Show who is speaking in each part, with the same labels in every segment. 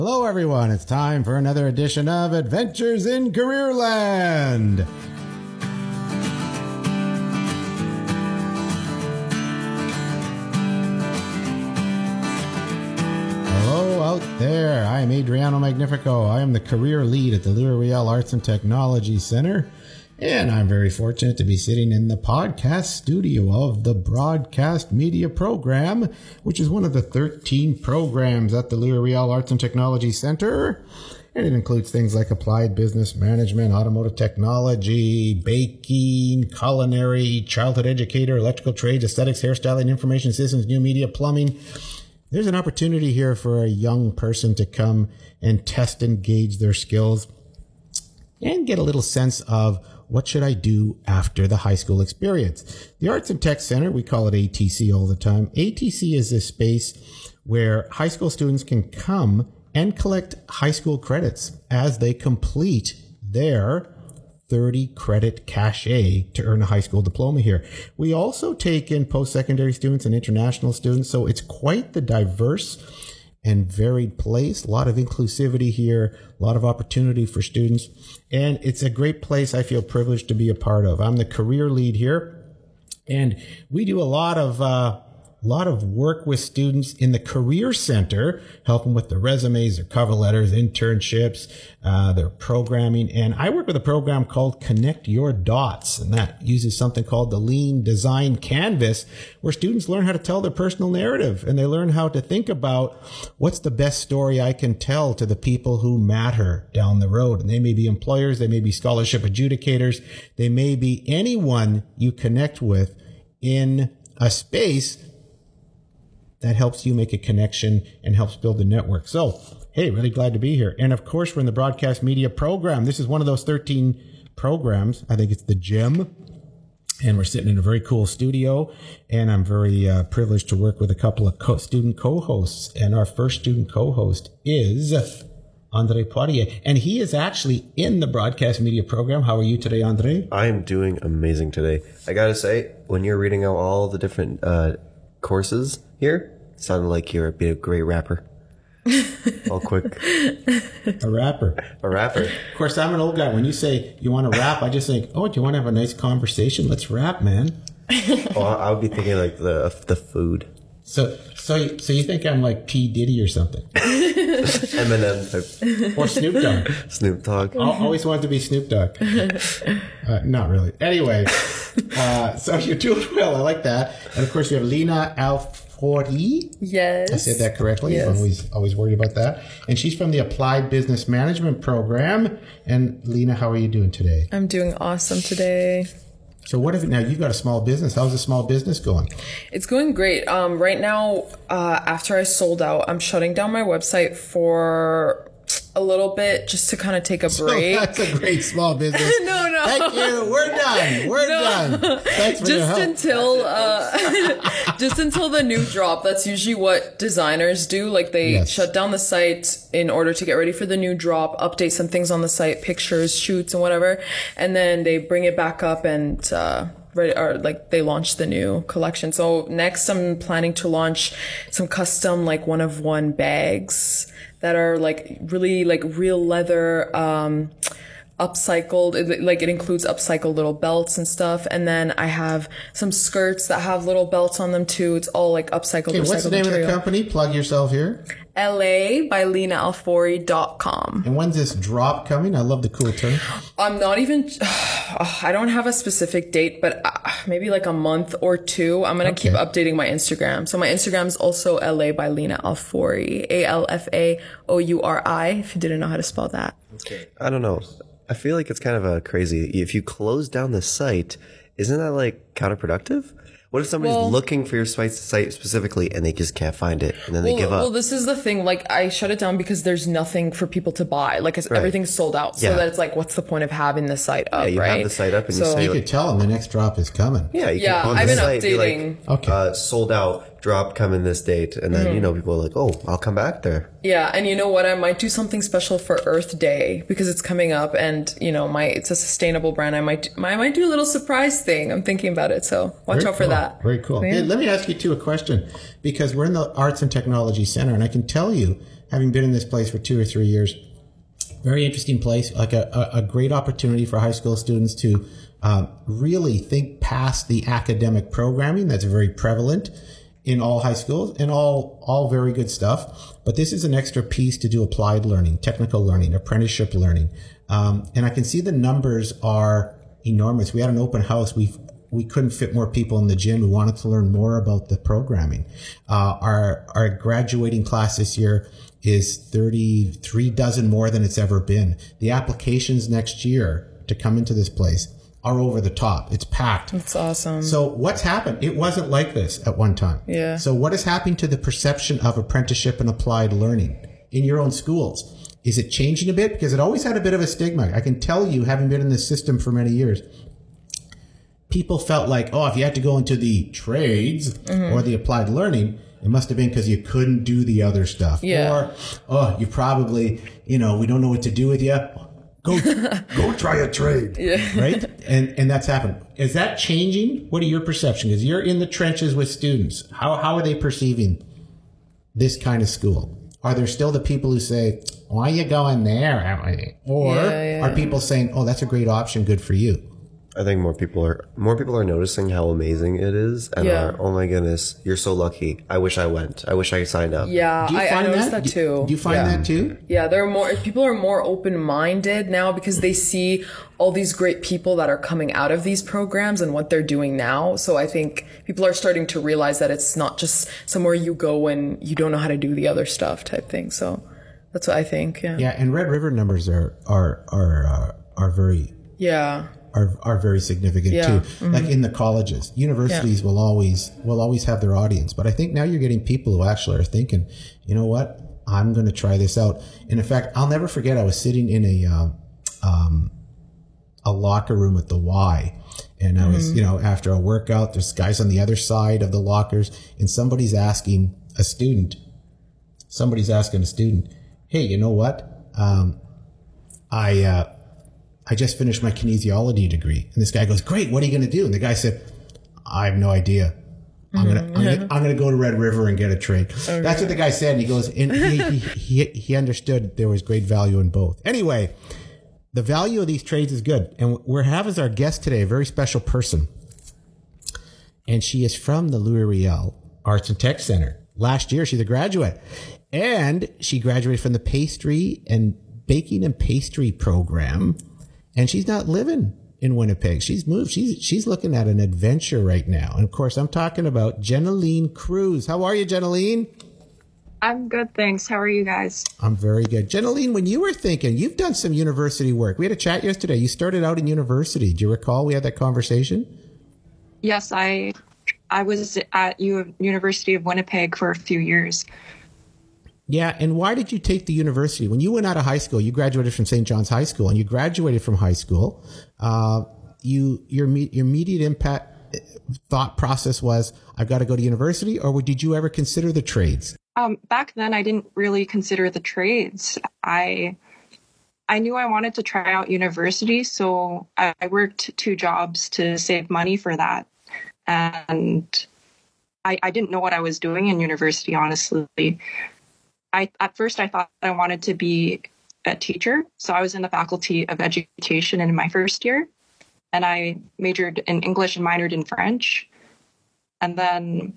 Speaker 1: Hello, everyone. It's time for another edition of Adventures in Careerland. Hello out there. I am Adriano Magnifico. I am the career lead at the Louis Riel Arts and Technology Center. And I'm very fortunate to be sitting in the podcast studio of the Broadcast Media Program, which is one of the 13 programs at the Louis Riel Arts and Technology Center. And it includes things like applied business management, automotive technology, baking, culinary, childhood educator, electrical trades, aesthetics, hairstyling, information systems, new media, plumbing. There's an opportunity here for a young person to come and test and gauge their skills and get a little sense of what should I do after the high school experience. The Arts and Tech Center, we call it ATC all the time. ATC is a space where high school students can come and collect high school credits as they complete their 30 credit cachet to earn a high school diploma here. We also take in post-secondary students and international students, so it's quite the diverse and varied place. A lot of inclusivity here, a lot of opportunity for students, and it's a great place I feel privileged to be a part of. I'm the career lead here, and we do a lot of work with students in the Career Center, helping with their resumes, their cover letters, internships, their programming. And I work with a program called Connect Your Dots, and that uses something called the Lean Design Canvas, where students learn how to tell their personal narrative, and they learn how to think about what's the best story I can tell to the people who matter down the road. And they may be employers, they may be scholarship adjudicators, they may be anyone you connect with in a space that helps you make a connection and helps build a network. So, hey, really glad to be here. And of course, we're in the Broadcast Media Program. This is one of those 13 programs. I think it's the gym. And we're sitting in a very cool studio. And I'm very privileged to work with a couple of student co-hosts. And our first student co-host is Andre Poirier. And he is actually in the Broadcast Media Program. How are you today, Andre?
Speaker 2: I am doing amazing today. I got to say, when you're reading out all the different courses here, it sounded like you're a great rapper. All quick.
Speaker 1: A rapper.
Speaker 2: Of
Speaker 1: course, I'm an old guy. When you say you want to rap, I just think, oh, do you want to have a nice conversation? Let's rap, man.
Speaker 2: Oh, I would be thinking like the food.
Speaker 1: So you think I'm like P. Diddy or something?
Speaker 2: Eminem type.
Speaker 1: Or Snoop Dogg.
Speaker 2: Snoop Dogg.
Speaker 1: I always wanted to be Snoop Dogg. Not really. Anyway, so you're doing well. I like that. And of course, you have Lena Alforti.
Speaker 3: Yes.
Speaker 1: I said that correctly.
Speaker 3: Yes.
Speaker 1: I'm always worried about that. And she's from the Applied Business Management Program. And Lena, how are you doing today?
Speaker 3: I'm doing awesome today.
Speaker 1: So now you've got a small business. How's the small business going?
Speaker 3: It's going great. Right now, after I sold out, I'm shutting down my website for a little bit just to kind of take a break.
Speaker 1: So that's a great small business.
Speaker 3: No.
Speaker 1: Thank you. We're done. We're done. Thanks for your help.
Speaker 3: Just until the new drop. That's usually what designers do. Like they shut down the site in order to get ready for the new drop, update some things on the site, pictures, shoots, and whatever, and then they bring it back up and they launch the new collection. So next, I'm planning to launch some custom one-of-one bags that are really real leather, upcycled. It includes upcycled little belts and stuff. And then I have some skirts that have little belts on them too. It's all upcycled.
Speaker 1: Okay, what's the name of the company? Plug yourself here.
Speaker 3: LA by LenaAlfori.com.
Speaker 1: And when's this drop coming? I love the cool term.
Speaker 3: I'm not even, I don't have a specific date, but maybe a month or two. I'm going to keep updating my Instagram. So my Instagram is also LA by Lena Alfori, ALFAOURI, if you didn't know how to spell that.
Speaker 2: Okay. I don't know. I feel like it's kind of crazy. If you close down the site, isn't that counterproductive? What if somebody's looking for your site specifically and they just can't find it and then they give up?
Speaker 3: Well, this is the thing. I shut it down because there's nothing for people to buy. Everything's sold out. So that it's what's the point of having the site up,
Speaker 2: you have the site up and you say...
Speaker 1: You could tell them the next drop is coming.
Speaker 2: Yeah, you can on
Speaker 3: I've
Speaker 2: the
Speaker 3: been
Speaker 2: site
Speaker 3: updating.
Speaker 2: Sold out, drop coming this date. And then, people are like, oh, I'll come back there.
Speaker 3: Yeah, and you know what? I might do something special for Earth Day because it's coming up and, it's a sustainable brand. I might do a little surprise thing. I'm thinking about it. So watch out for that.
Speaker 1: Very cool.
Speaker 3: Yeah.
Speaker 1: Hey, let me ask you, too, a question because we're in the Arts and Technology Center and I can tell you having been in this place for 2 or 3 years, very interesting place, like a great opportunity for high school students to really think past the academic programming that's very prevalent in all high schools, and all very good stuff. But this is an extra piece to do applied learning, technical learning, apprenticeship learning. And I can see the numbers are enormous. We had an open house. We couldn't fit more people in the gym who wanted to learn more about the programming. Our graduating class this year is 33 dozen more than it's ever been. The applications next year to come into this place are over the top. It's packed.
Speaker 3: That's awesome.
Speaker 1: So what's happened? It wasn't like this at one time.
Speaker 3: Yeah.
Speaker 1: So what is happening to the perception of apprenticeship and applied learning in your own schools? Is it changing a bit? Because it always had a bit of a stigma. I can tell you, having been in this system for many years, people felt like, oh, if you had to go into the trades or the applied learning, it must have been because you couldn't do the other stuff.
Speaker 3: Yeah.
Speaker 1: Or, oh, you probably, we don't know what to do with you. Go try a trade. Yeah. Right? And that's happened. Is that changing? What are your perceptions? Because you're in the trenches with students. How are they perceiving this kind of school? Are there still the people who say, why are you going there? Or are people saying, oh, that's a great option. Good for you?
Speaker 2: I think more people are noticing how amazing it is, and are, oh my goodness, you're so lucky. I wish I went. I wish I signed up.
Speaker 3: Yeah, I noticed that too.
Speaker 1: Do you find that too?
Speaker 3: Yeah, people are more open-minded now because they see all these great people that are coming out of these programs and what they're doing now. So I think people are starting to realize that it's not just somewhere you go when you don't know how to do the other stuff type thing. So that's what I think. Yeah.
Speaker 1: Yeah, and Red River numbers are very are very significant too. Mm-hmm. Like in the colleges, universities will always have their audience. But I think now you're getting people who actually are thinking, you know what, I'm going to try this out. And in fact, I'll never forget, I was sitting in a locker room at the Y, and I was, after a workout, there's guys on the other side of the lockers, and somebody's asking a student, hey, you know what? I just finished my kinesiology degree. And this guy goes, great, what are you going to do? And the guy said, I have no idea. I'm gonna go to Red River and get a trade. Okay. That's what the guy said. And he goes, and he understood there was great value in both. Anyway, the value of these trades is good. And we have as our guest today a very special person. And she is from the Louis Riel Arts and Tech Center. Last year, she's a graduate. And she graduated from the pastry and baking and pastry program. And she's not living in Winnipeg. She's moved. She's looking at an adventure right now. And of course, I'm talking about Jenaline Cruz. How are you, Jenaline?
Speaker 4: I'm good, thanks. How are you guys?
Speaker 1: I'm very good. Jenaline, when you were thinking, you've done some university work. We had a chat yesterday. You started out in university. Do you recall we had that conversation?
Speaker 4: Yes, I was at University of Winnipeg for a few years.
Speaker 1: Yeah, and why did you take the university? When you went out of high school, you graduated from St. John's High School, and you graduated from high school. Your immediate impact thought process was, I've got to go to university, or did you ever consider the trades?
Speaker 4: Back then, I didn't really consider the trades. I knew I wanted to try out university, so I worked 2 jobs to save money for that. And I didn't know what I was doing in university, honestly. At first, I thought I wanted to be a teacher. So I was in the Faculty of Education in my first year, and I majored in English and minored in French. And then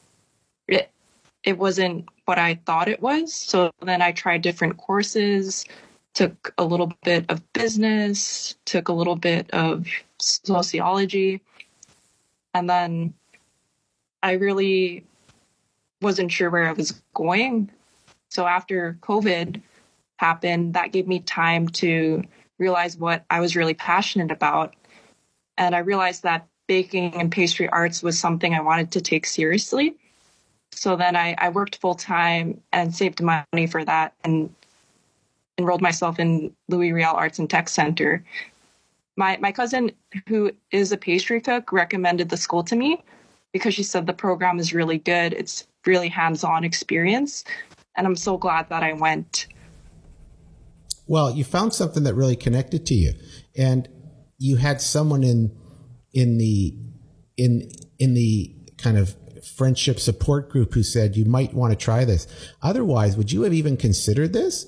Speaker 4: it wasn't what I thought it was. So then I tried different courses, took a little bit of business, took a little bit of sociology. And then I really wasn't sure where I was going. So after COVID happened, that gave me time to realize what I was really passionate about. And I realized that baking and pastry arts was something I wanted to take seriously. So then I worked full time and saved money for that and enrolled myself in Louis Riel Arts and Tech Center. My cousin, who is a pastry cook, recommended the school to me because she said the program is really good. It's really hands-on experience. And I'm so glad that I went.
Speaker 1: Well, you found something that really connected to you, and you had someone in the kind of friendship support group who said you might want to try this. Otherwise, would you have even considered this?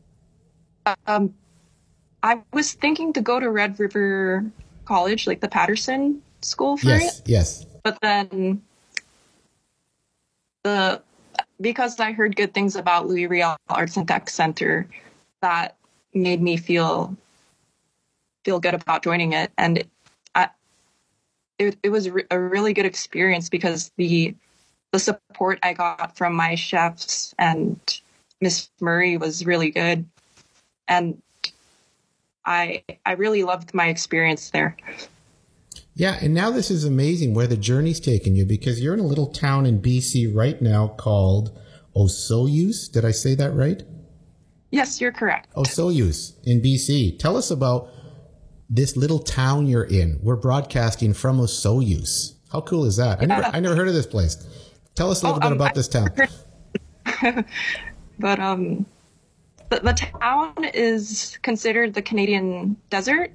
Speaker 4: I was thinking to go to Red River College, like the Patterson School for it.
Speaker 1: Yes.
Speaker 4: But then because I heard good things about Louis Riel Arts and Tech Center, that made me feel good about joining it. And it was a really good experience because the support I got from my chefs and Miss Murray was really good. And I really loved my experience there.
Speaker 1: Yeah, and now this is amazing where the journey's taken you, because you're in a little town in BC right now called Osoyoos. Did I say that right?
Speaker 4: Yes, you're correct.
Speaker 1: Osoyoos in BC. Tell us about this little town you're in. We're broadcasting from Osoyoos. How cool is that? I never heard of this place. Tell us a little bit about this town.
Speaker 4: But the town is considered the Canadian desert.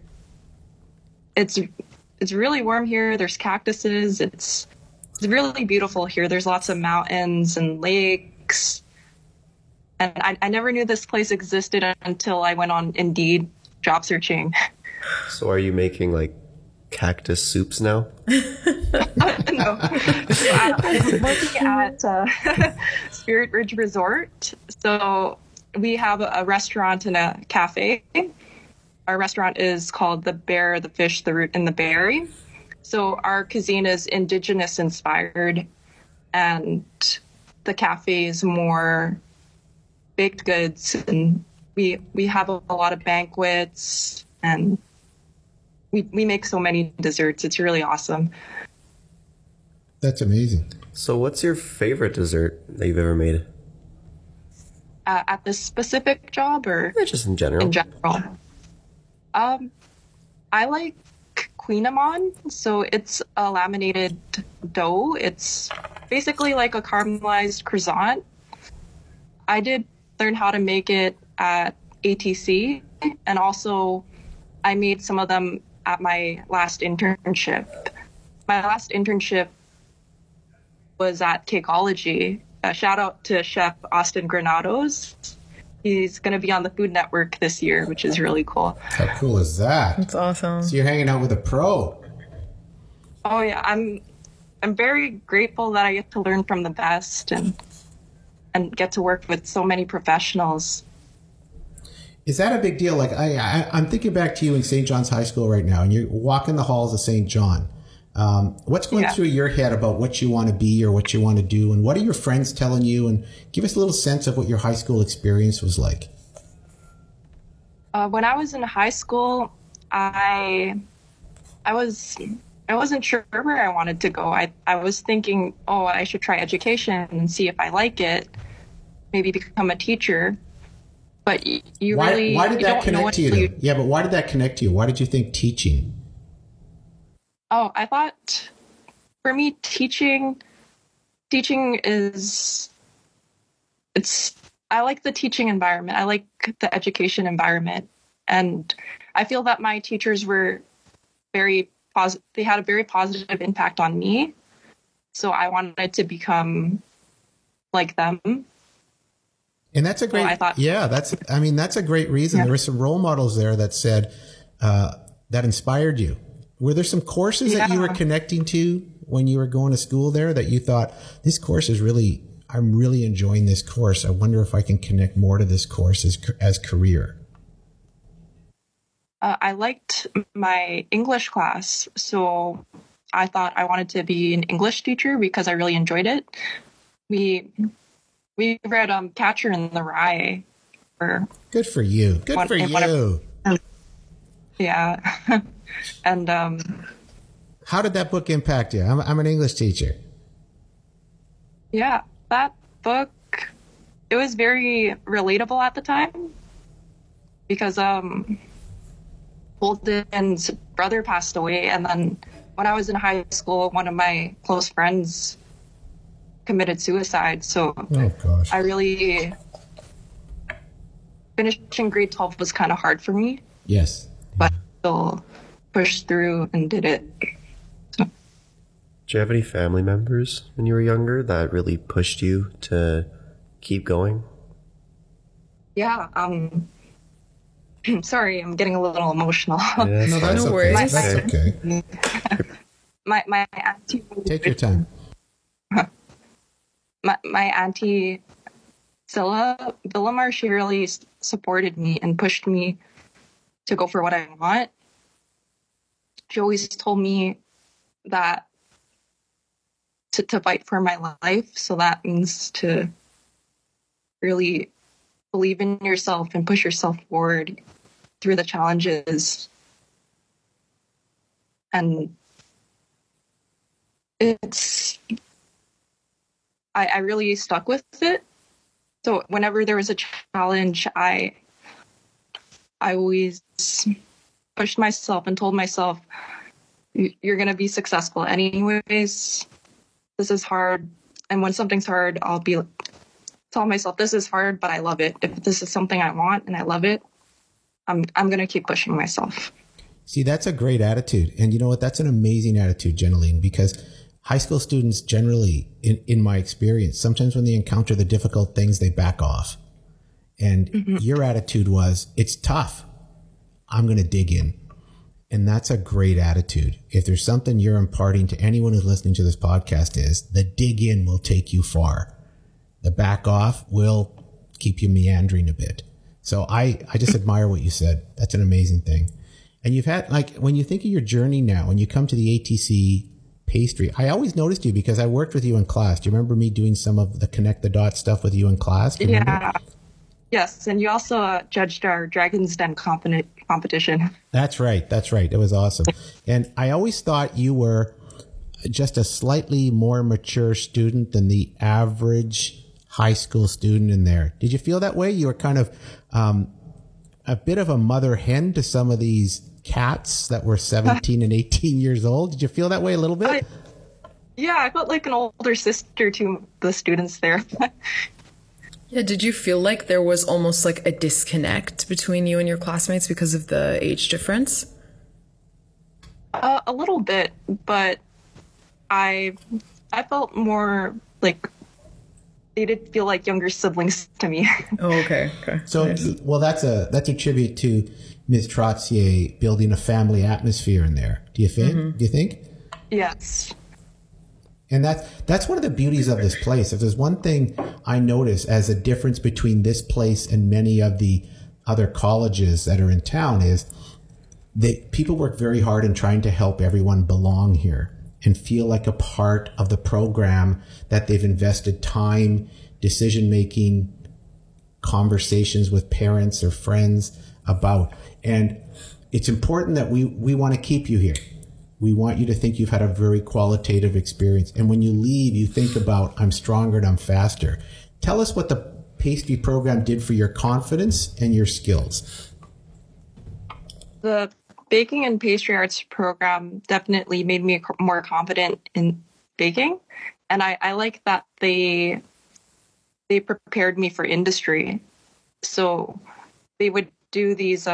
Speaker 4: It's really warm here. There's cactuses. It's really beautiful here. There's lots of mountains and lakes. And I never knew this place existed until I went on Indeed job searching.
Speaker 2: So are you making like cactus soups now?
Speaker 4: No. So I'm working at Spirit Ridge Resort. So we have a restaurant and a cafe. Our restaurant is called The Bear, the Fish, the Root, and the Berry. So our cuisine is Indigenous inspired, and the cafe is more baked goods. And we have a lot of banquets, and we make so many desserts. It's really awesome.
Speaker 1: That's amazing.
Speaker 2: So what's your favorite dessert that you've ever made?
Speaker 4: At this specific job, or
Speaker 2: just in general?
Speaker 4: In general. I like Queenamon. So it's a laminated dough. It's basically like a caramelized croissant. I did learn how to make it at ATC, and also I made some of them at my last internship. My last internship was at Cakeology. Shout out to Chef Austin Granados. He's going to be on the Food Network this year, which is really cool.
Speaker 1: How cool is that?
Speaker 3: That's awesome.
Speaker 1: So you're hanging out with a pro.
Speaker 4: Oh yeah, I'm very grateful that I get to learn from the best and get to work with so many professionals.
Speaker 1: Is that a big deal? Like I'm thinking back to you in St. John's High School right now, and you're walking the halls of St. John. What's going through your head about what you want to be or what you want to do, and what are your friends telling you? And give us a little sense of what your high school experience was like.
Speaker 4: When I was in high school, I wasn't sure where I wanted to go. I was thinking, I should try education and see if I like it, maybe become a teacher. But
Speaker 1: why did that connect to you? Yeah, but why did that connect to you? Why did you think teaching?
Speaker 4: Oh, I thought for me, teaching is, I like the teaching environment. I like the education environment. And I feel that my teachers were they had a very positive impact on me. So I wanted to become like them.
Speaker 1: And that's a great, that's a great reason. Yeah. There were some role models there that said, that inspired you. Were there some courses that you were connecting to when you were going to school there that you thought, this course is I'm really enjoying this course. I wonder if I can connect more to this course as career?
Speaker 4: I liked my English class. So I thought I wanted to be an English teacher because I really enjoyed it. We read Catcher in the Rye.
Speaker 1: Good for you. Good for you.
Speaker 4: Yeah. And
Speaker 1: how did that book impact you? I'm an English teacher.
Speaker 4: Yeah, that book, it was very relatable at the time because Holden's brother passed away, and then when I was in high school, one of my close friends committed suicide. So I really, finishing grade 12 was kind of hard for me.
Speaker 1: Yes.
Speaker 4: But still pushed through and did it. So.
Speaker 2: Did Do you have any family members when you were younger that really pushed you to keep going?
Speaker 4: Yeah. Sorry, I'm getting a little emotional.
Speaker 2: Yeah,
Speaker 1: No, that's
Speaker 3: No
Speaker 1: okay.
Speaker 3: worries.
Speaker 1: That's okay.
Speaker 4: My auntie.
Speaker 1: Take your time.
Speaker 4: My auntie Zilla Villamar, she really supported me and pushed me to go for what I want. She always told me that to fight for my life. So that means to really believe in yourself and push yourself forward through the challenges. And I really stuck with it. So whenever there was a challenge, I always pushed myself and told myself, you're going to be successful anyways. This is hard. And when something's hard, I'll tell myself, this is hard, but I love it. If this is something I want and I love it, I'm going to keep pushing myself.
Speaker 1: See, that's a great attitude. And you know what? That's an amazing attitude, Jeneline, because high school students generally, in my experience, sometimes when they encounter the difficult things, they back off. And your attitude was, it's tough. I'm going to dig in. And that's a great attitude. If there's something you're imparting to anyone who's listening to this podcast, is the dig in will take you far. The back off will keep you meandering a bit. So I just admire what you said. That's an amazing thing. And you've had, like, when you think of your journey now, when you come to the ATC pastry, I always noticed you because I worked with you in class. Do you remember me doing some of the connect the dots stuff with you in class? Do you remember?
Speaker 4: Yes. And you also judged our Dragon's Den competition.
Speaker 1: That's right. That's right. It was awesome. And I always thought you were just a slightly more mature student than the average high school student in there. Did you feel that way? You were kind of a bit of a mother hen to some of these cats that were 17 and 18 years old. Did you feel that way a little bit?
Speaker 4: I felt like an older sister to the students there.
Speaker 3: Yeah, did you feel like there was almost like a disconnect between you and your classmates because of the age difference?
Speaker 4: A little bit, but I felt more like they did feel like younger siblings to me.
Speaker 3: Oh, okay.
Speaker 1: So, nice. Well, that's a tribute to Ms. Trottier building a family atmosphere in there. Do you think? Mm-hmm. Do you think?
Speaker 4: Yes.
Speaker 1: And that's one of the beauties of this place. If there's one thing I notice as a difference between this place and many of the other colleges that are in town, is that people work very hard in trying to help everyone belong here and feel like a part of the program that they've invested time, decision-making, conversations with parents or friends about. And it's important that we want to keep you here. We want you to think you've had a very qualitative experience. And when you leave, you think about, I'm stronger and I'm faster. Tell us what the pastry program did for your confidence and your skills.
Speaker 4: The baking and pastry arts program definitely made me more confident in baking. And I like that they prepared me for industry. So they would do these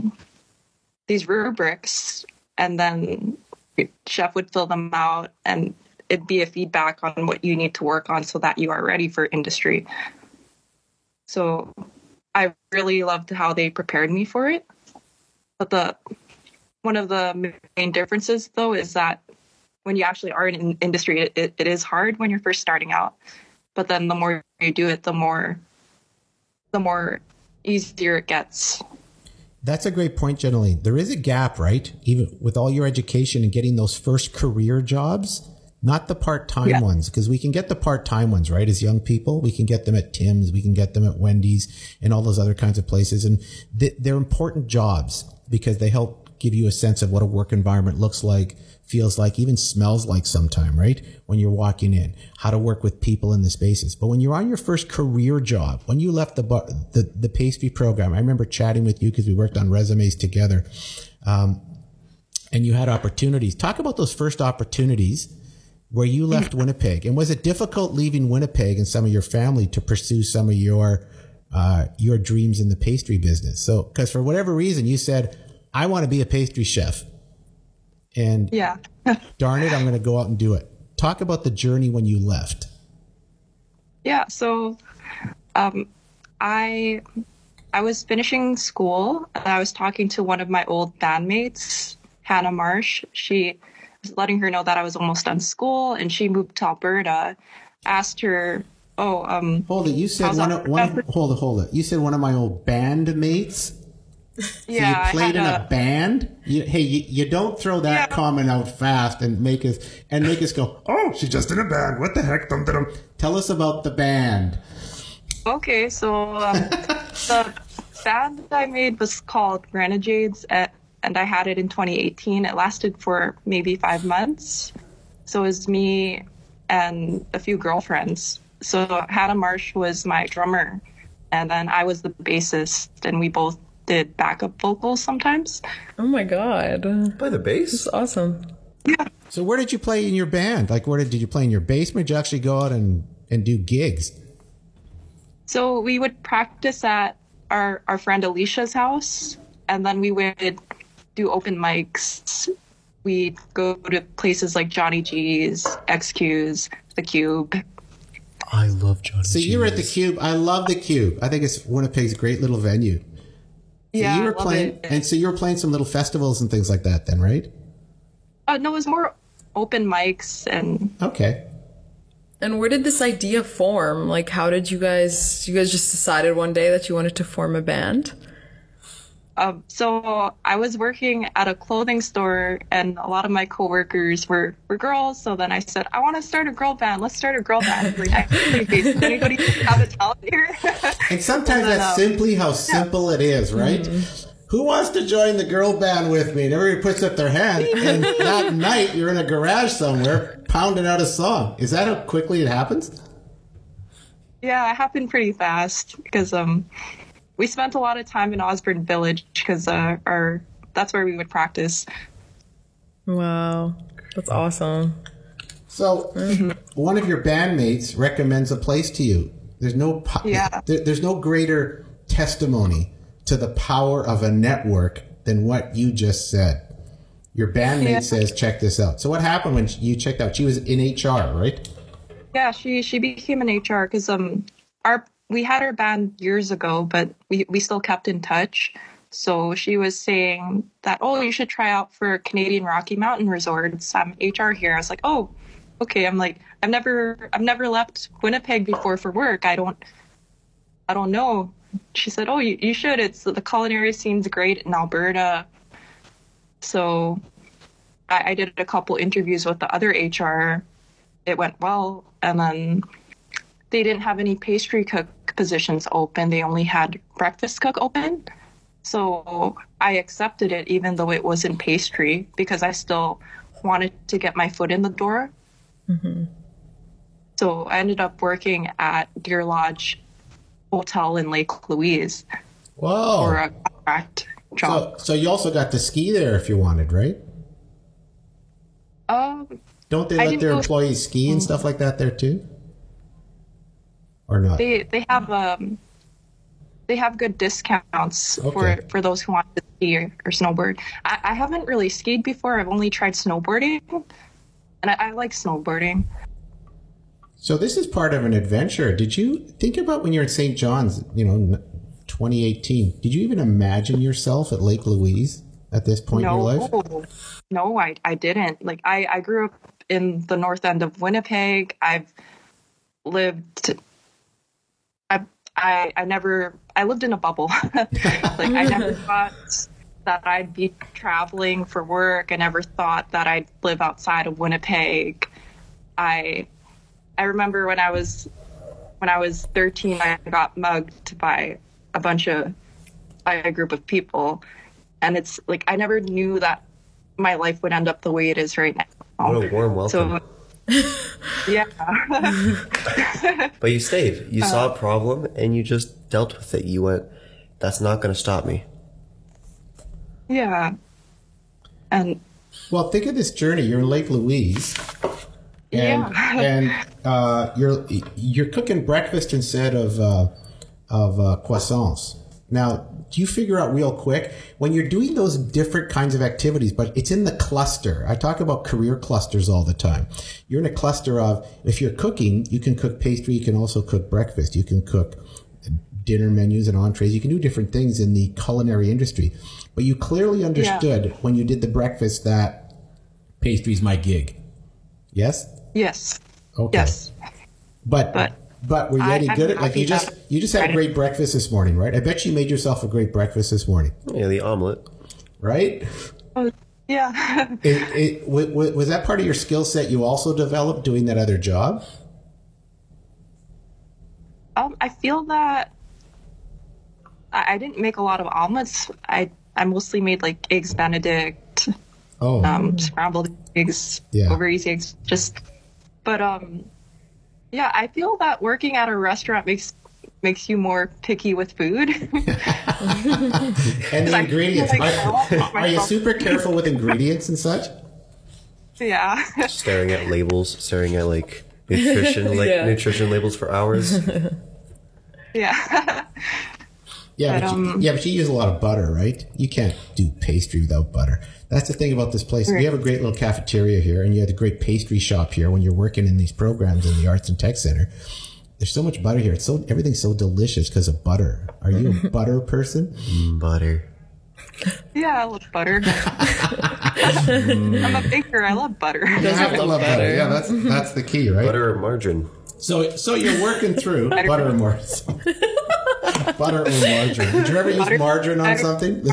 Speaker 4: rubrics, and then chef would fill them out, and it'd be a feedback on what you need to work on so that you are ready for industry. So I really loved how they prepared me for it. But one of the main differences, though, is that when you actually are in industry, it is hard when you're first starting out. But then the more you do it, the more easier it gets.
Speaker 1: That's a great point, Jeneline. There is a gap, right? Even with all your education and getting those first career jobs, not the part-time ones, because we can get the part-time ones, right? As young people, we can get them at Tim's, we can get them at Wendy's and all those other kinds of places. And they're important jobs because they help give you a sense of what a work environment looks like, feels like, even smells like sometime, right? When you're walking in, how to work with people in the spaces. But when you're on your first career job, when you left the pastry program, I remember chatting with you because we worked on resumes together, and you had opportunities. Talk about those first opportunities where you left Winnipeg. And was it difficult leaving Winnipeg and some of your family to pursue some of your dreams in the pastry business? So, because for whatever reason, you said, I want to be a pastry chef. And darn it, I'm going to go out and do it. talk about the journey when you left.
Speaker 4: Yeah, so I was finishing school, and I was talking to one of my old bandmates, Hannah Marsh. She was letting her know that I was almost done school, and she moved to Alberta. Asked her,
Speaker 1: hold it. You said hold it. You said one of my old bandmates. So
Speaker 4: yeah,
Speaker 1: you played in a band. You don't throw that comment out fast and make us go, oh, she's just in a band. What the heck? Dum-dum-dum. Tell us about the band.
Speaker 4: Okay, so the band that I made was called Renegades, and I had it in 2018. It lasted for maybe 5 months. So it was me and a few girlfriends. So Hannah Marsh was my drummer, and then I was the bassist, and we both did backup vocals sometimes.
Speaker 3: Oh my god.
Speaker 2: Play the bass?
Speaker 3: This is awesome.
Speaker 4: Yeah.
Speaker 1: So where did you play in your band? Like, did you play in your basement? Did you actually go out and do gigs?
Speaker 4: So we would practice at our friend Alicia's house, and then we would do open mics. We'd go to places like Johnny G's, XQ's, The Cube.
Speaker 2: I love Johnny
Speaker 1: So
Speaker 2: G's.
Speaker 1: you were at The Cube. I love The Cube. I think it's Winnipeg's great little venue. So
Speaker 4: Yeah,
Speaker 1: you were
Speaker 4: I love
Speaker 1: playing,
Speaker 4: it.
Speaker 1: and so you were playing some little festivals and things like that then, right?
Speaker 4: No, it was more open mics and...
Speaker 1: Okay.
Speaker 3: And where did this idea form? Like, how did you guys just decided one day that you wanted to form a band?
Speaker 4: So I was working at a clothing store, and a lot of my coworkers were girls. So then I said, I want to start a girl band. Let's start a girl band. Like, does anybody have a talent here?
Speaker 1: And sometimes that's simply how simple it is, right? Mm-hmm. Who wants to join the girl band with me? And everybody puts up their hand, and that night you're in a garage somewhere pounding out a song. Is that how quickly it happens?
Speaker 4: Yeah, it happened pretty fast because we spent a lot of time in Osborne Village because that's where we would practice.
Speaker 3: Wow, that's awesome.
Speaker 1: So one of your bandmates recommends a place to you. There's no there's no greater testimony to the power of a network than what you just said. Your bandmate says, check this out. So what happened when you checked out? She was in HR, right?
Speaker 4: Yeah, she became an HR because we had our band years ago, but we still kept in touch. So she was saying that, oh, you should try out for Canadian Rocky Mountain Resorts. I'm HR here. I was like, oh, okay. I'm like, I've never left Winnipeg before for work. I don't know. She said, oh, you should. The culinary scene's great in Alberta. So I did a couple interviews with the other HR. It went well. And then they didn't have any pastry cook positions open. They only had breakfast cook open. So I accepted it even though it wasn't pastry because I still wanted to get my foot in the door. Mm-hmm. So I ended up working at Deer Lodge Hotel in Lake Louise.
Speaker 1: Whoa.
Speaker 4: For a contract job.
Speaker 1: So you also got to ski there if you wanted, right? Don't they let their employees ski and stuff like that there too? Or not?
Speaker 4: They have good discounts for those who want to ski or snowboard. I haven't really skied before. I've only tried snowboarding, and I like snowboarding.
Speaker 1: So this is part of an adventure. Did you think about when you're in St. John's, 2018, did you even imagine yourself at Lake Louise at this point in your life?
Speaker 4: No, I didn't. Like, I grew up in the north end of Winnipeg. I've lived... I lived in a bubble. Like, I never thought that I'd be traveling for work. I never thought that I'd live outside of Winnipeg. I remember when I was 13, I got mugged by a group of people. And it's like, I never knew that my life would end up the way it is right now.
Speaker 2: What a warm welcome.
Speaker 4: Yeah.
Speaker 2: But you stayed. You saw a problem and you just dealt with it. You went, that's not going to stop me.
Speaker 4: Yeah. And
Speaker 1: well, think of this journey. You're in Lake Louise. And you're cooking breakfast instead of croissants. Now, do you figure out real quick when you're doing those different kinds of activities, but it's in the cluster? I talk about career clusters all the time. You're in a cluster of, if you're cooking, you can cook pastry. You can also cook breakfast. You can cook dinner menus and entrees. You can do different things in the culinary industry. But you clearly understood when you did the breakfast that pastry's my gig. Yes?
Speaker 4: Yes.
Speaker 1: Okay.
Speaker 4: Yes.
Speaker 1: But were you any good at, like, you just had a great breakfast this morning, right? I bet you made yourself a great breakfast this morning.
Speaker 2: Yeah, the omelet.
Speaker 1: Right?
Speaker 4: Yeah.
Speaker 1: Was that part of your skill set you also developed doing that other job?
Speaker 4: I feel that I didn't make a lot of omelets. I mostly made like eggs Benedict, scrambled eggs, over easy eggs. Yeah, I feel that working at a restaurant makes you more picky with food.
Speaker 1: And the ingredients. Are you super careful with ingredients and such?
Speaker 4: Yeah.
Speaker 2: Staring at labels, staring at like nutrition labels for hours.
Speaker 4: Yeah.
Speaker 1: But you use a lot of butter, right? You can't do pastry without butter. That's the thing about this place. Right. We have a great little cafeteria here, and you have a great pastry shop here when you're working in these programs in the Arts and Tech Center. There's so much butter here. Everything's so delicious because of butter. Are you a butter person?
Speaker 2: Butter.
Speaker 4: Yeah, I love butter. I'm a baker. I love butter.
Speaker 1: You have to love butter. Yeah, that's the key, right?
Speaker 2: Butter or margarine.
Speaker 1: So you're working through butter or margarine. Butter or margarine. Did you ever use margarine on something?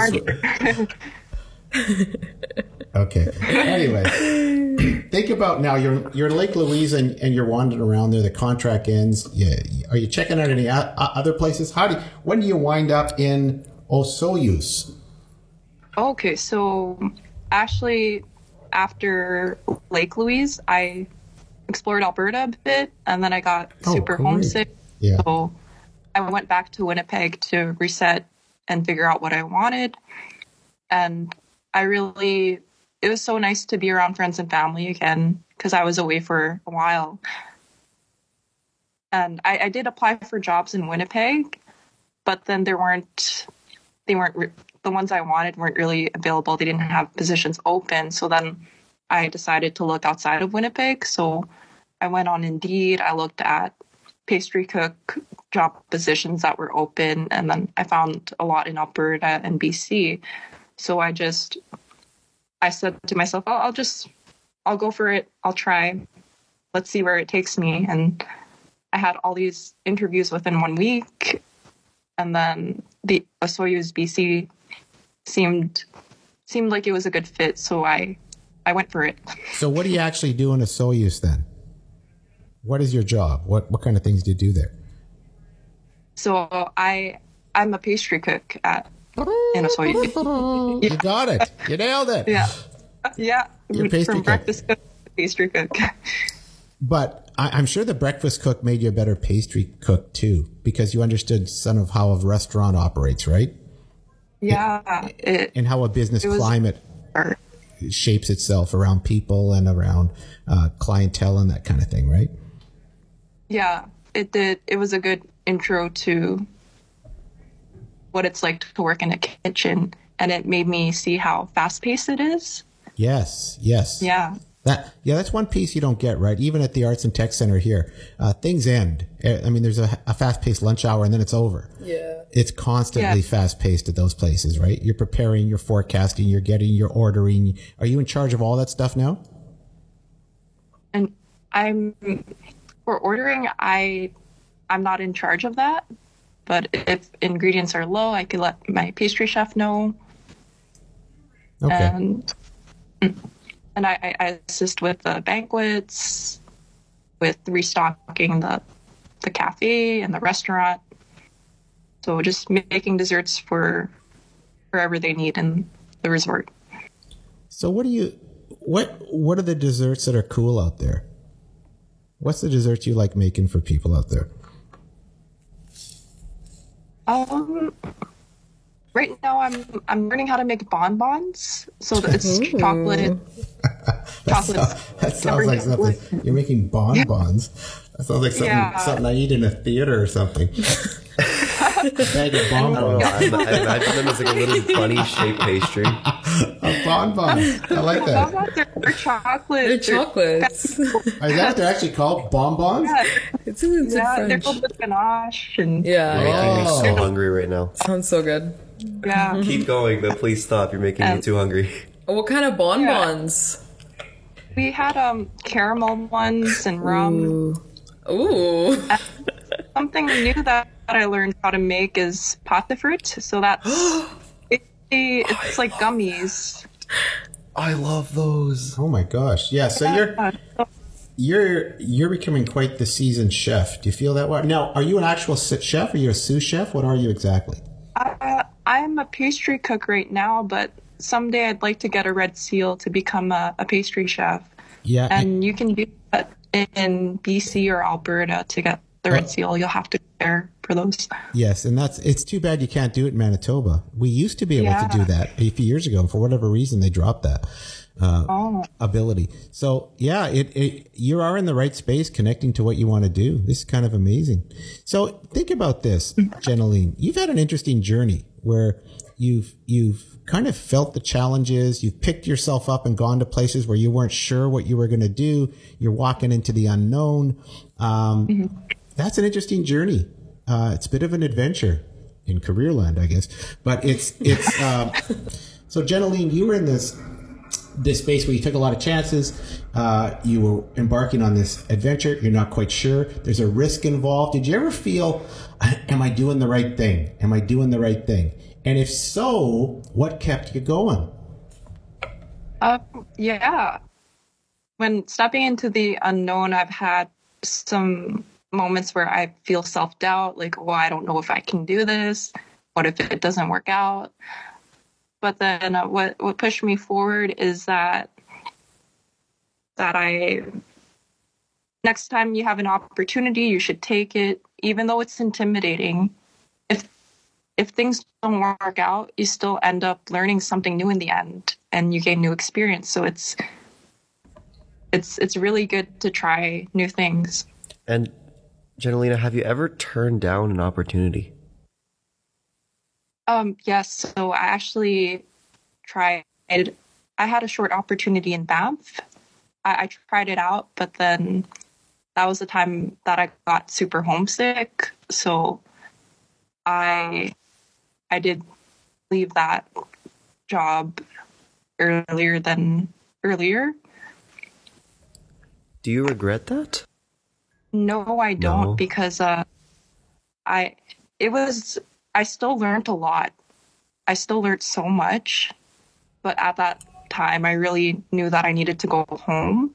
Speaker 1: Okay. Anyway, think about now. You're in Lake Louise and you're wandering around there. The contract ends. Are you checking out any other places? When do you wind up in Osoyoos?
Speaker 4: Okay, so actually, after Lake Louise, I explored Alberta a bit, and then I got super homesick. Yeah. So I went back to Winnipeg to reset and figure out what I wanted. And it was so nice to be around friends and family again, because I was away for a while. And I did apply for jobs in Winnipeg, but then the ones I wanted weren't really available. They didn't have positions open. So then I decided to look outside of Winnipeg. So I went on Indeed. I looked at pastry cook job positions that were open. And then I found a lot in Alberta and BC. So I said to myself, I'll go for it. I'll try. Let's see where it takes me. And I had all these interviews within 1 week. And then the Osoyoos BC seemed like it was a good fit. So I went for it. So
Speaker 1: what do you actually do in Osoyoos then? What is your job? What kind of things do you do there?
Speaker 4: So I'm a pastry cook in Osoyoos.
Speaker 1: You got it. You nailed it.
Speaker 4: Yeah.
Speaker 1: You're a pastry
Speaker 4: From breakfast cook to pastry cook.
Speaker 1: But I'm sure the breakfast cook made you a better pastry cook too, because you understood some of how a restaurant operates, right?
Speaker 4: Yeah.
Speaker 1: And how a business climate shapes itself around people and around clientele and that kind of thing, right?
Speaker 4: Yeah, it did. It was a good intro to what it's like to work in a kitchen, and it made me see how fast-paced it is.
Speaker 1: Yes.
Speaker 4: Yeah.
Speaker 1: That's one piece you don't get, right? Even at the Arts and Tech Center here, things end. I mean, there's a fast-paced lunch hour and then it's over.
Speaker 3: Yeah.
Speaker 1: It's constantly fast-paced at those places, right? You're preparing, you're forecasting, you're ordering. Are you in charge of all that stuff now?
Speaker 4: And for ordering, I'm not in charge of that. But if ingredients are low, I could let my pastry chef know.
Speaker 1: Okay.
Speaker 4: And I assist with the banquets, with restocking the cafe and the restaurant. So just making desserts for wherever they need in the resort.
Speaker 1: So what are the desserts that are cool out there? What's the desserts you like making for people out there?
Speaker 4: Right now I'm learning how to make bonbons. So it's chocolate.
Speaker 1: That sounds like something. You're making bonbons. That sounds like something I eat in a theater or something. bag of bonbons.
Speaker 2: I imagine them as like a little bunny-shaped pastry.
Speaker 1: A bonbon. I like that.
Speaker 4: Bonbons are chocolate.
Speaker 3: They're chocolates.
Speaker 1: Is that what they're actually called? Bonbons?
Speaker 4: Yeah,
Speaker 3: It's in
Speaker 4: they're
Speaker 3: French.
Speaker 4: filled with ganache and
Speaker 3: Yeah.
Speaker 2: You're making me
Speaker 1: Oh.
Speaker 2: so hungry right now.
Speaker 3: Sounds so good.
Speaker 4: yeah.
Speaker 2: Keep going, but please stop. You're making me too hungry.
Speaker 3: What kind of bonbons?
Speaker 4: We had caramel ones and rum.
Speaker 3: Ooh.
Speaker 4: Something new that I learned how to make is pâte de fruit. So that's it's like gummies.
Speaker 2: I love those.
Speaker 1: Oh my gosh. Yeah, so you're becoming quite the seasoned chef. Do you feel that way? Now, are you an actual chef? Are you a sous chef? What are you exactly?
Speaker 4: I'm a pastry cook right now, but someday I'd like to get a red seal to become a pastry chef.
Speaker 1: Yeah.
Speaker 4: And you can do that in BC or Alberta to get the red seal. You'll have to go there for those.
Speaker 1: Yes, and it's too bad you can't do it in Manitoba. We used to be able to do that a few years ago, and for whatever reason, they dropped that ability. So, yeah, you are in the right space connecting to what you want to do. This is kind of amazing. So, think about this, Jeneline. You've had an interesting journey where you've kind of felt the challenges. You've picked yourself up and gone to places where you weren't sure what you were going to do. You're walking into the unknown. That's an interesting journey. It's a bit of an adventure in career land, I guess. But it's so Jeneline, you were in this space where you took a lot of chances. You were embarking on this adventure. You're not quite sure. There's a risk involved. Did you ever feel, am I doing the right thing? Am I doing the right thing? And if so, what kept you going?
Speaker 4: Yeah. When stepping into the unknown, I've had some moments where I feel self-doubt, like, oh, I don't know if I can do this. What if it doesn't work out? But then what pushed me forward is that next time you have an opportunity, you should take it, even though it's intimidating. If things don't work out, you still end up learning something new in the end, and you gain new experience. So it's really good to try new things.
Speaker 2: And Jenelina, have you ever turned down an opportunity?
Speaker 4: Yes. So I actually tried. I had a short opportunity in Banff. I tried it out, but then that was the time that I got super homesick. So I did leave that job earlier.
Speaker 2: Do you regret that?
Speaker 4: No, I don't,
Speaker 2: No.
Speaker 4: because I still learned a lot. I still learned so much, but at that time I really knew that I needed to go home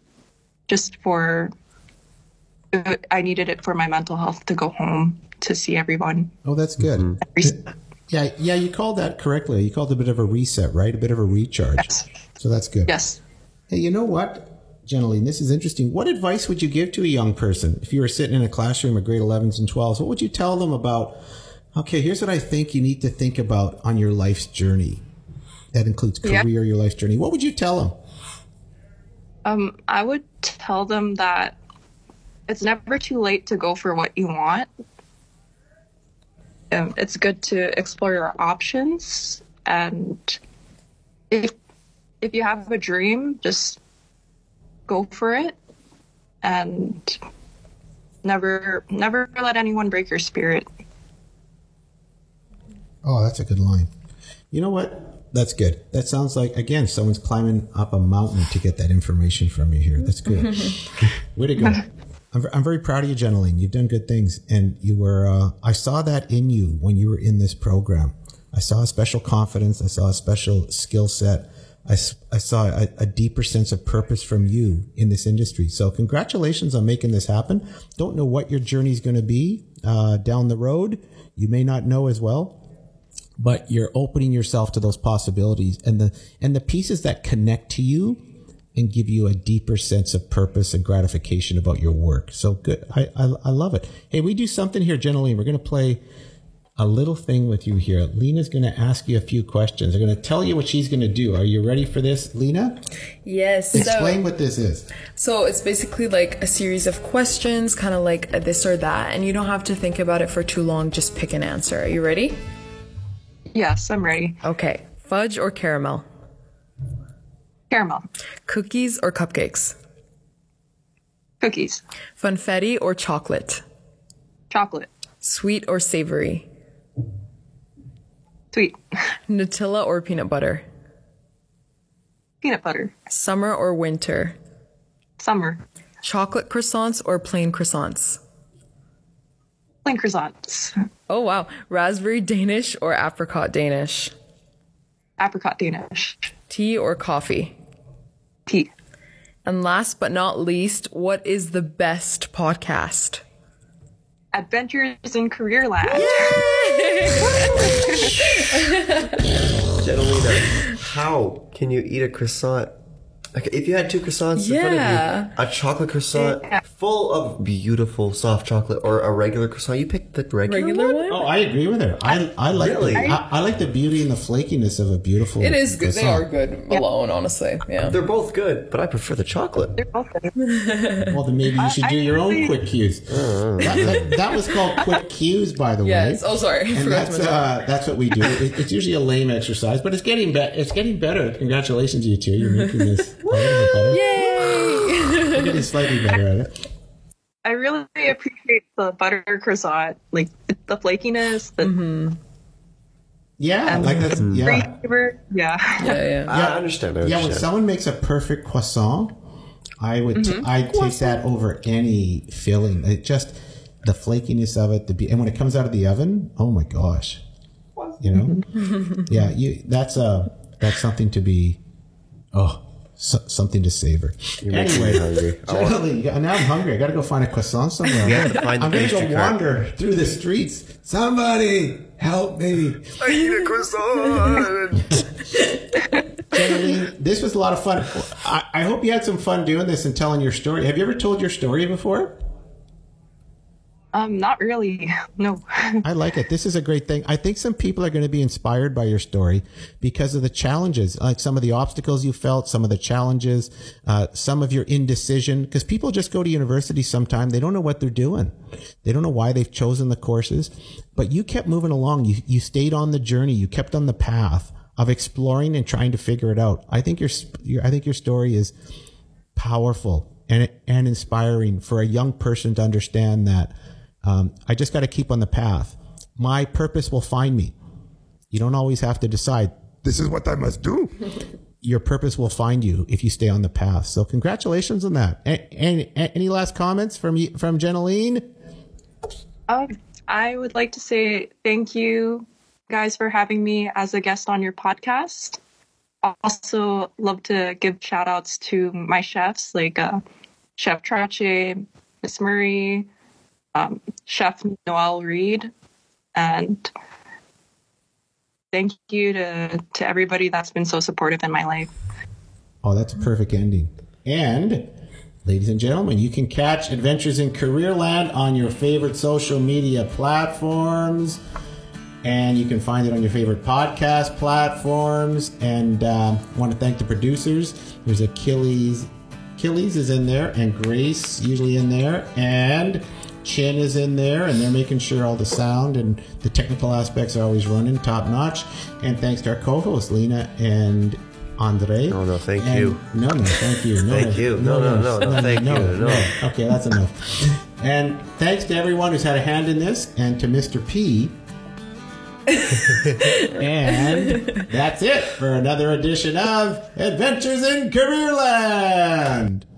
Speaker 4: I needed it for my mental health to go home to see everyone.
Speaker 1: Oh, that's good.
Speaker 2: Mm-hmm.
Speaker 1: Yeah, you called that correctly. You called it a bit of a reset, right? A bit of a recharge.
Speaker 4: Yes.
Speaker 1: So that's good.
Speaker 4: Yes.
Speaker 1: Hey, you know what, Jeneline, this is interesting. What advice would you give to a young person if you were sitting in a classroom of grade 11s and 12s? What would you tell them about, okay, here's what I think you need to think about on your life's journey. That includes career, your life's journey. What would you tell them?
Speaker 4: I would tell them that it's never too late to go for what you want. It's good to explore your options, and if you have a dream, just go for it, and never let anyone break your spirit.
Speaker 1: Oh, that's a good line. You know what? That's good. That sounds like, again, someone's climbing up a mountain to get that information from you here. That's good. Way to go. I'm very proud of you, Jeneline. You've done good things. And you were, I saw that in you when you were in this program. I saw a special confidence. I saw a special skill set. I saw a deeper sense of purpose from you in this industry. So congratulations on making this happen. Don't know what your journey is going to be down the road. You may not know as well, but you're opening yourself to those possibilities and the pieces that connect to you and give you a deeper sense of purpose and gratification about your work. So good. I love it. Hey, we do something here, Jeneline. We're going to play a little thing with you here. Lena's going to ask you a few questions. They're going to tell you what she's going to do. Are you ready for this, Lena?
Speaker 3: Yes.
Speaker 1: Explain what this is.
Speaker 3: So it's basically like a series of questions, kind of like a this or that, and you don't have to think about it for too long. Just pick an answer. Are you ready?
Speaker 4: Yes, I'm ready.
Speaker 3: Okay. Fudge or caramel?
Speaker 4: Caramel.
Speaker 3: Cookies or cupcakes?
Speaker 4: Cookies.
Speaker 3: Funfetti or chocolate?
Speaker 4: Chocolate.
Speaker 3: Sweet or savory?
Speaker 4: Sweet.
Speaker 3: Nutella or peanut butter?
Speaker 4: Peanut butter.
Speaker 3: Summer or winter?
Speaker 4: Summer.
Speaker 3: Chocolate croissants or plain croissants?
Speaker 4: Plain croissants.
Speaker 3: Oh, wow. Raspberry Danish or apricot Danish?
Speaker 4: Apricot Danish.
Speaker 3: Tea or coffee?
Speaker 4: Tea.
Speaker 3: And last but not least, what is the best podcast?
Speaker 4: Adventures in Careerland.
Speaker 2: Gentlemen, how can you eat a croissant? Okay, if you had 2 croissants in front of you, a chocolate croissant full of beautiful soft chocolate, or a regular croissant, you pick the regular one?
Speaker 1: Oh, I agree with her. I like
Speaker 2: Really?
Speaker 1: I like the beauty and the flakiness of a beautiful.
Speaker 3: It is good. They
Speaker 1: croissant.
Speaker 3: are good alone, honestly. Yeah.
Speaker 2: They're both good, but I prefer the chocolate.
Speaker 4: They're both good.
Speaker 1: Well, then maybe you should do your own quick cues. That was called quick cues, by the way.
Speaker 3: Yes. Oh, sorry.
Speaker 1: And that's what we do. It's usually a lame exercise, but it's getting better. It's getting better. Congratulations, you two. You're making this a little bit better.
Speaker 3: Yay!
Speaker 1: You're getting slightly better at it.
Speaker 4: I really appreciate the butter croissant, like the flakiness, the
Speaker 1: Yeah, like that's
Speaker 4: flavor. Yeah.
Speaker 2: I understand.
Speaker 1: Yeah, when someone makes a perfect croissant, I would I'd take that over any filling. It just the flakiness of it, and when it comes out of the oven, oh my gosh, you know, that's something to be something to savor.
Speaker 2: Anyway, hungry.
Speaker 1: Generally, now I'm hungry. I got to go find a croissant somewhere.
Speaker 2: You have to find the
Speaker 1: I'm going to
Speaker 2: pastry
Speaker 1: go
Speaker 2: cart.
Speaker 1: wander through the streets. Somebody help me.
Speaker 2: I eat a croissant.
Speaker 1: Generally, this was a lot of fun. I hope you had some fun doing this and telling your story. Have you ever told your story before?
Speaker 4: Not really. No.
Speaker 1: I like it. This is a great thing. I think some people are going to be inspired by your story because of the challenges, like some of the obstacles you felt, some of the challenges, some of your indecision. Because people just go to university sometime. They don't know what they're doing. They don't know why they've chosen the courses. But you kept moving along. You stayed on the journey. You kept on the path of exploring and trying to figure it out. I think your story is powerful and inspiring for a young person to understand that. I just got to keep on the path. My purpose will find me. You don't always have to decide, this is what I must do. Your purpose will find you if you stay on the path. So congratulations on that. Any last comments from Jenaline?
Speaker 4: I would like to say thank you guys for having me as a guest on your podcast. Also love to give shout outs to my chefs like Chef Trache, Miss Murray, Chef Noel Reed, and thank you to everybody that's been so supportive in my life.
Speaker 1: Oh, that's a perfect ending. And ladies and gentlemen, you can catch Adventures in Careerland on your favorite social media platforms, and you can find it on your favorite podcast platforms. And I want to thank the producers. There's Achilles is in there, and Grace usually in there, and Chin is in there, and they're making sure all the sound and the technical aspects are always running top notch. And thanks to our co-hosts, Lena and Andre.
Speaker 2: No, thank you.
Speaker 1: No, thank you. No,
Speaker 2: thank you. No, thank you. No.
Speaker 1: Okay, that's enough. And thanks to everyone who's had a hand in this, and to Mr. P. And that's it for another edition of Adventures in Careerland.